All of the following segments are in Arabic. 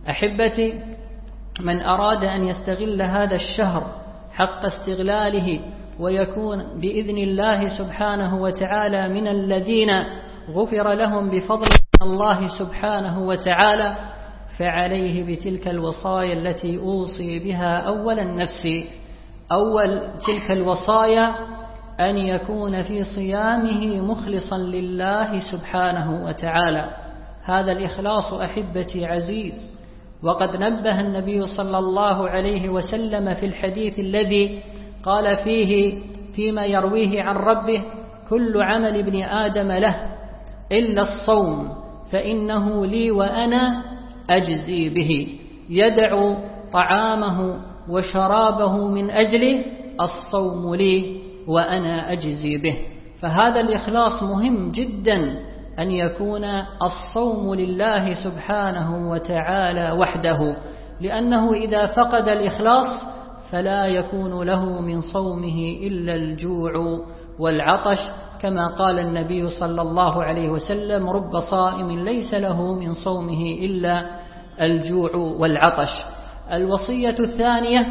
أحبتي، من أراد أن يستغل هذا الشهر حق استغلاله ويكون بإذن الله سبحانه وتعالى من الذين غفر لهم بفضل الله سبحانه وتعالى، فعليه بتلك الوصايا التي أوصي بها أولا نفسي. أول تلك الوصايا أن يكون في صيامه مخلصا لله سبحانه وتعالى. هذا الإخلاص أحبتي عزيز، وقد نبه النبي صلى الله عليه وسلم في الحديث الذي قال فيه فيما يرويه عن ربه: كل عمل ابن آدم له إلا الصوم فإنه لي وأنا أجزي به. يدع طعامه وشرابه من أجل الصوم لي وأنا أجزي به. فهذا الإخلاص مهم جدا، أن يكون الصوم لله سبحانه وتعالى وحده، لأنه إذا فقد الإخلاص فلا يكون له من صومه إلا الجوع والعطش، كما قال النبي صلى الله عليه وسلم: رب صائم ليس له من صومه إلا الجوع والعطش. الوصية الثانية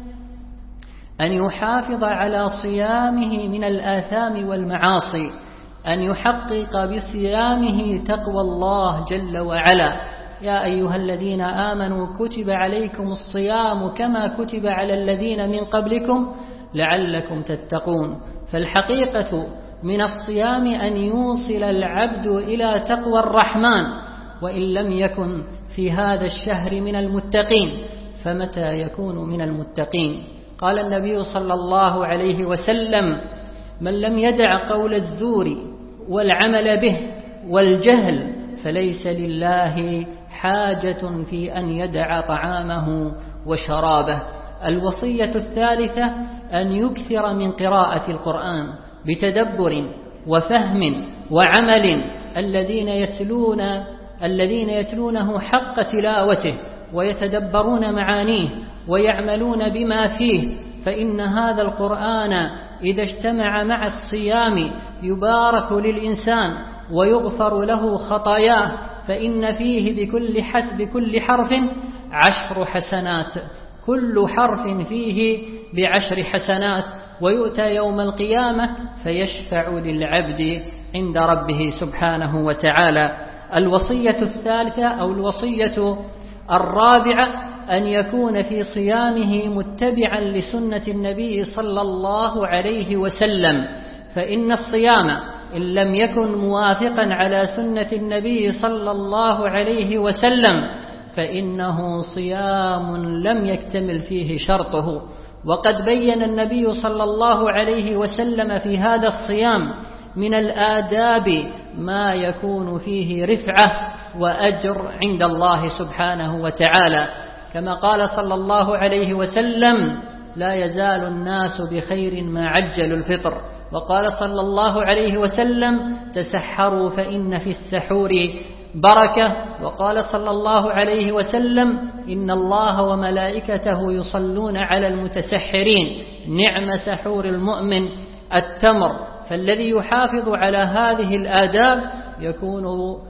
أن يحافظ على صيامه من الآثام والمعاصي، أن يحقق بصيامه تقوى الله جل وعلا. يا أيها الذين آمنوا كتب عليكم الصيام كما كتب على الذين من قبلكم لعلكم تتقون. فالحقيقة من الصيام أن يوصل العبد إلى تقوى الرحمن، وإن لم يكن في هذا الشهر من المتقين فمتى يكون من المتقين؟ قال النبي صلى الله عليه وسلم: من لم يدع قول الزور والعمل به والجهل فليس لله حاجة في أن يدع طعامه وشرابه. الوصية الثالثة أن يكثر من قراءة القرآن بتدبر وفهم وعمل، الذين يتلونه حق تلاوته ويتدبرون معانيه ويعملون بما فيه، فإن هذا القرآن إذا اجتمع مع الصيام يبارك للإنسان ويغفر له خطاياه، فإن فيه بكل حرف 10 حسنات، كل حرف فيه ب10 حسنات، ويؤتى يوم القيامة فيشفع للعبد عند ربه سبحانه وتعالى. الوصية الثالثة أو الوصية الرابعة أن يكون في صيامه متبعا لسنة النبي صلى الله عليه وسلم، فإن الصيام إن لم يكن موافقا على سنة النبي صلى الله عليه وسلم فإنه صيام لم يكتمل فيه شرطه. وقد بين النبي صلى الله عليه وسلم في هذا الصيام من الآداب ما يكون فيه رفعة وأجر عند الله سبحانه وتعالى، كما قال صلى الله عليه وسلم: لا يزال الناس بخير ما عجلوا الفطر. وقال صلى الله عليه وسلم: تسحروا فإن في السحور بركة. وقال صلى الله عليه وسلم: إن الله وملائكته يصلون على المتسحرين، نعم سحور المؤمن التمر. فالذي يحافظ على هذه الآداب يكون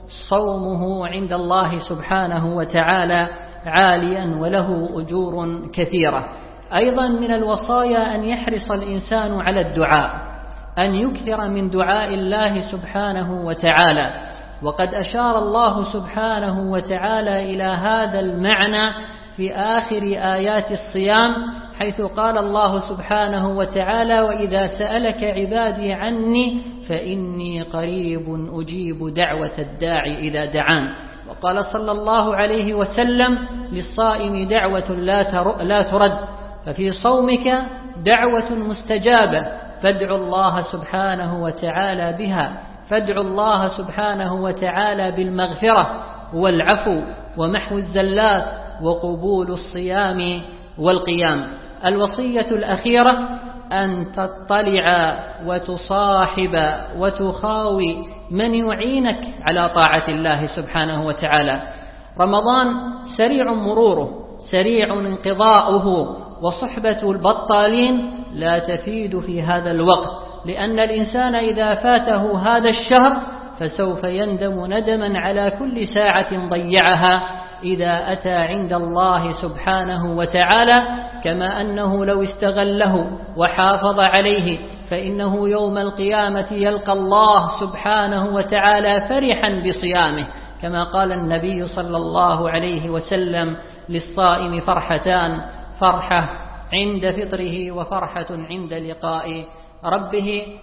صومه عند الله سبحانه وتعالى عاليا وله أجور كثيرة. أيضا من الوصايا أن يحرص الإنسان على الدعاء، أن يكثر من دعاء الله سبحانه وتعالى. وقد أشار الله سبحانه وتعالى إلى هذا المعنى في آخر آيات الصيام، حيث قال الله سبحانه وتعالى: وإذا سألك عبادي عني فإني قريب أجيب دعوة الداعي إذا دعان. وقال صلى الله عليه وسلم: للصائم دعوة لا ترد، ففي صومك دعوة مستجابة، فادعوا الله سبحانه وتعالى بها، فادعوا الله سبحانه وتعالى بالمغفرة والعفو ومحو الزلات وقبول الصيام والقيام. الوصية الأخيرة أن تطلع وتصاحب وتخاوي من يعينك على طاعة الله سبحانه وتعالى. رمضان سريع مروره، سريع انقضاؤه، وصحبة البطالين لا تفيد في هذا الوقت، لأن الإنسان إذا فاته هذا الشهر فسوف يندم ندما على كل ساعة ضيعها إذا أتى عند الله سبحانه وتعالى، كما أنه لو استغله وحافظ عليه فإنه يوم القيامة يلقى الله سبحانه وتعالى فرحا بصيامه، كما قال النبي صلى الله عليه وسلم: للصائم فرحتان، فرحة عند فطره وفرحة عند لقاء ربه.